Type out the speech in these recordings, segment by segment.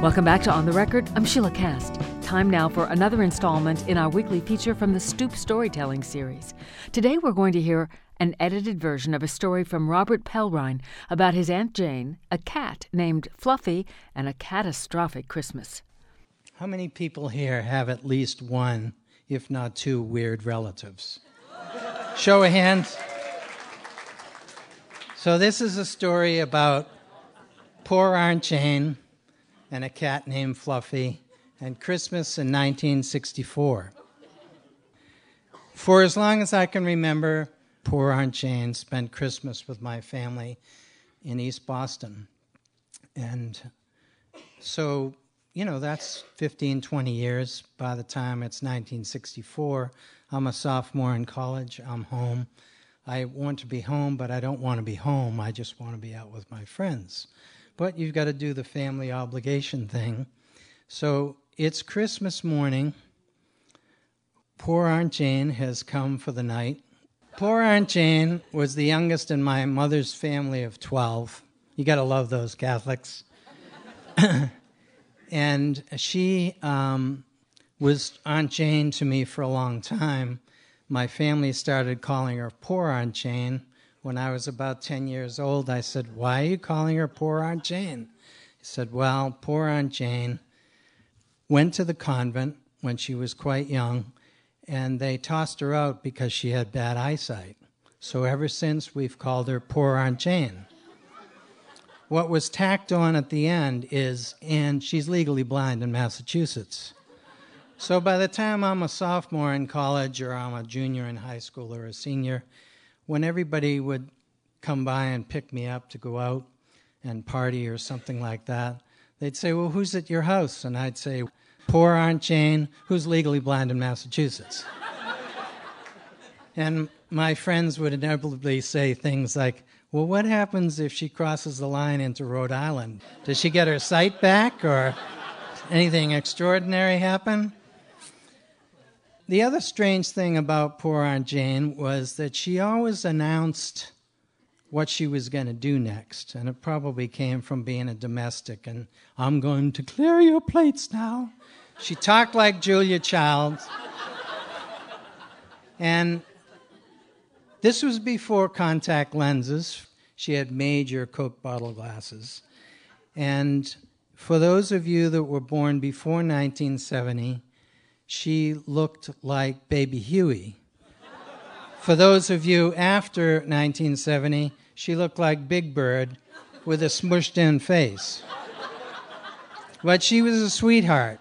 Welcome back to On the Record. I'm Sheila Cast. Time now for another installment in our weekly feature from the Stoop Storytelling series. Today we're going to hear an edited version of a story from Robert Pellrine about his Aunt Jane, a cat named Fluffy, and a catastrophic Christmas. How many people here have at least one, if not two, weird relatives? Show of hands. So this is a story about poor Aunt Jane and a cat named Fluffy and Christmas in 1964. For as long as I can remember, poor Aunt Jane spent Christmas with my family in East Boston. And so, that's 15, 20 years. By the time it's 1964, I'm a sophomore in college. I'm home. I want to be home, but I don't want to be home. I just want to be out with my friends. But you've got to do the family obligation thing. So it's Christmas morning. Poor Aunt Jane has come for the night. Poor Aunt Jane was the youngest in my mother's family of 12. You got to love those Catholics. And she was Aunt Jane to me for a long time. My family started calling her Poor Aunt Jane. When I was about 10 years old, I said, "Why are you calling her Poor Aunt Jane?" He said, "Well, poor Aunt Jane went to the convent when she was quite young, and they tossed her out because she had bad eyesight. So ever since, we've called her Poor Aunt Jane." What was tacked on at the end is, and she's legally blind in Massachusetts. So by the time I'm a sophomore in college, or I'm a junior in high school, or a senior, when everybody would come by and pick me up to go out and party or something like that, they'd say, "Well, who's at your house?" And I'd say, "Poor Aunt Jane, who's legally blind in Massachusetts." And my friends would inevitably say things like, "Well, what happens if she crosses the line into Rhode Island? Does she get her sight back, or anything extraordinary happen?" The other strange thing about poor Aunt Jane was that she always announced what she was going to do next, and it probably came from being a domestic, and "I'm going to clear your plates now." She talked like Julia Childs. And this was before contact lenses. She had major Coke bottle glasses. And for those of you that were born before 1970, she looked like Baby Huey. For those of you after 1970, she looked like Big Bird with a smushed-in face. But she was a sweetheart.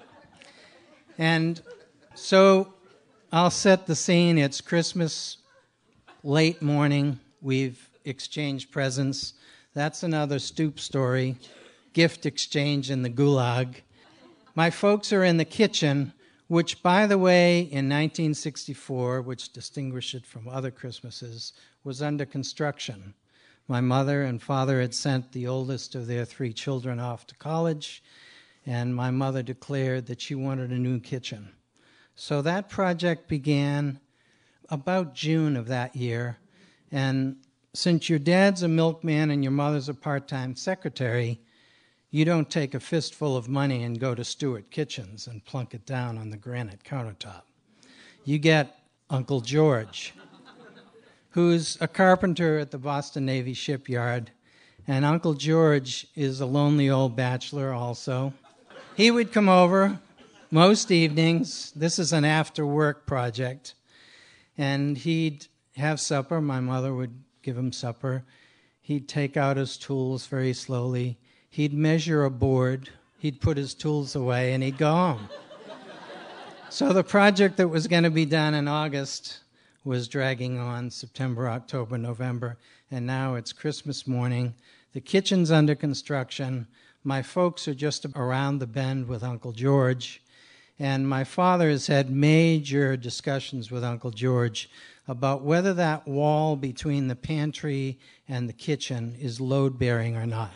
And so I'll set the scene. It's Christmas, late morning. We've exchanged presents. That's another Stoop story. Gift exchange in the gulag. My folks are in the kitchen, which, by the way, in 1964, which distinguished it from other Christmases, was under construction. My mother and father had sent the oldest of their 3 children off to college, and my mother declared that she wanted a new kitchen. So that project began about June of that year, and since your dad's a milkman and your mother's a part-time secretary, you don't take a fistful of money and go to Stewart Kitchens and plunk it down on the granite countertop. You get Uncle George, who's a carpenter at the Boston Navy shipyard, and Uncle George is a lonely old bachelor also. He would come over most evenings. This is an after-work project, and he'd have supper. My mother would give him supper. He'd take out his tools very slowly. He'd measure a board, he'd put his tools away, and he'd go home. So the project that was going to be done in August was dragging on September, October, November, and now it's Christmas morning. The kitchen's under construction. My folks are just around the bend with Uncle George, and my father has had major discussions with Uncle George about whether that wall between the pantry and the kitchen is load-bearing or not.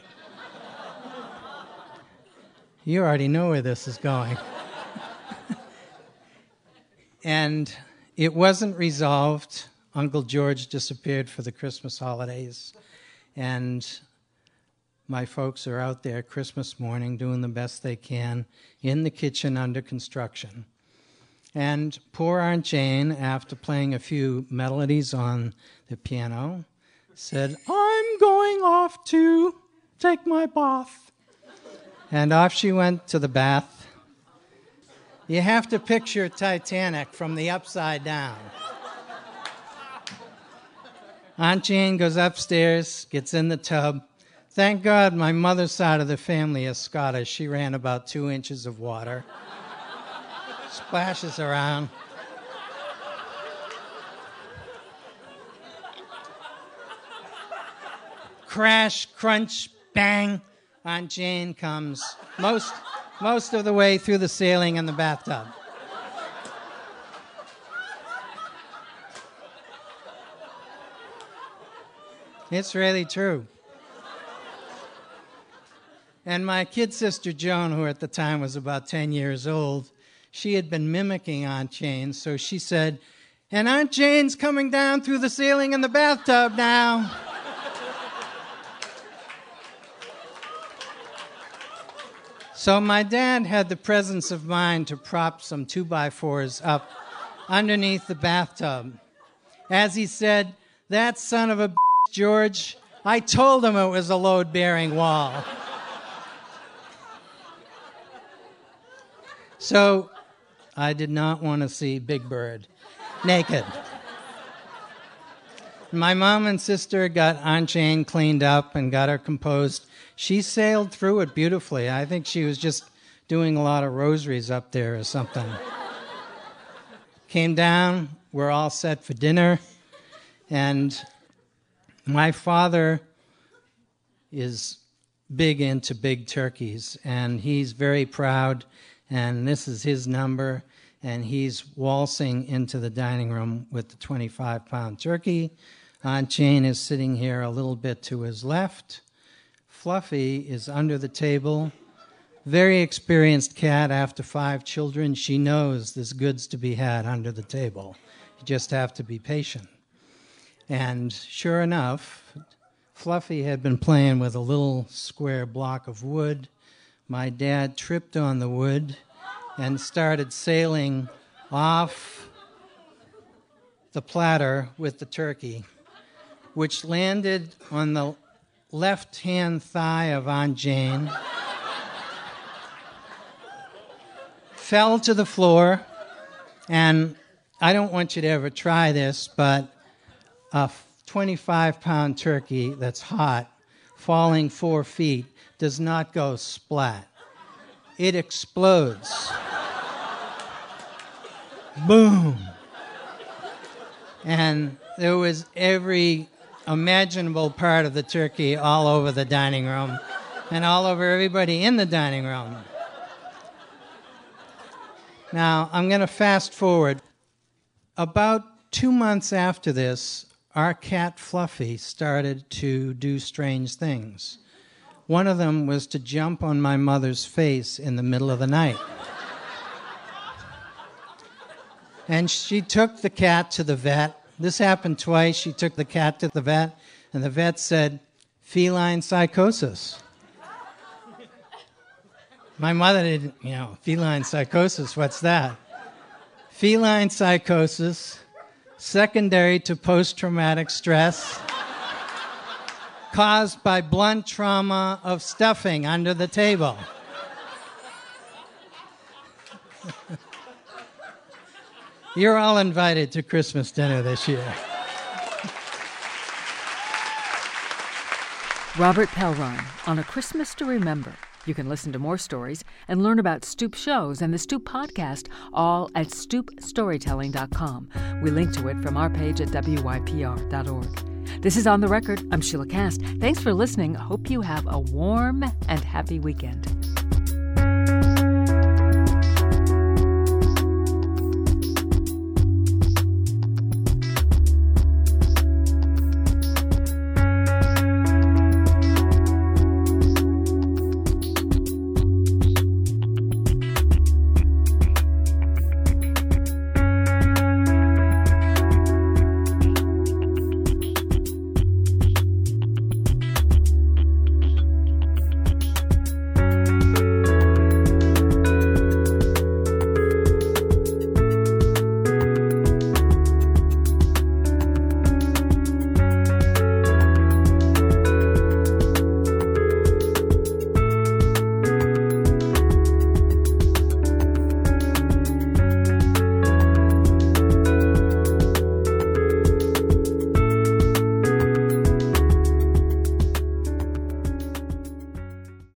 You already know where this is going. And it wasn't resolved. Uncle George disappeared for the Christmas holidays. And my folks are out there Christmas morning doing the best they can in the kitchen under construction. And poor Aunt Jane, after playing a few melodies on the piano, said, "I'm going off to take my bath." And off she went to the bath. You have to picture Titanic from the upside down. Aunt Jane goes upstairs, gets in the tub. Thank God my mother's side of the family is Scottish. She ran about 2 inches of water. Splashes around. Crash, crunch, bang. Aunt Jane comes most of the way through the ceiling in the bathtub. It's really true. And my kid sister Joan, who at the time was about 10 years old, she had been mimicking Aunt Jane, so she said, "And Aunt Jane's coming down through the ceiling in the bathtub now." So my dad had the presence of mind to prop some 2x4s up underneath the bathtub. As he said, "That son of a bitch, George, I told him it was a load-bearing wall." So I did not want to see Big Bird naked. My mom and sister got Aunt Jane cleaned up and got her composed. She sailed through it beautifully. I think she was just doing a lot of rosaries up there or something. Came down, we're all set for dinner, and my father is big into big turkeys, and he's very proud, and this is his number, and he's waltzing into the dining room with the 25-pound turkey. Aunt Jane is sitting here a little bit to his left. Fluffy is under the table. Very experienced cat after 5 children. She knows there's goods to be had under the table. You just have to be patient. And sure enough, Fluffy had been playing with a little square block of wood. My dad tripped on the wood and started sailing off the platter with the turkey, which landed on the left-hand thigh of Aunt Jane, fell to the floor, and I don't want you to ever try this, but a 25-pound turkey that's hot, falling 4 feet, does not go splat. It explodes. Boom. And there was every imaginable part of the turkey all over the dining room and all over everybody in the dining room. Now, I'm going to fast forward. About 2 months after this, our cat Fluffy started to do strange things. One of them was to jump on my mother's face in the middle of the night. And she took the cat to the vet. This happened twice. She took the cat to the vet, and the vet said, "Feline psychosis." My mother didn't, feline psychosis, what's that? Feline psychosis, secondary to post-traumatic stress, caused by blunt trauma of stuffing under the table. You're all invited to Christmas dinner this year. Robert Pellrine on A Christmas to Remember. You can listen to more stories and learn about Stoop shows and the Stoop podcast, all at stoopstorytelling.com. We link to it from our page at wypr.org. This is On the Record. I'm Sheila Cast. Thanks for listening. Hope you have a warm and happy weekend.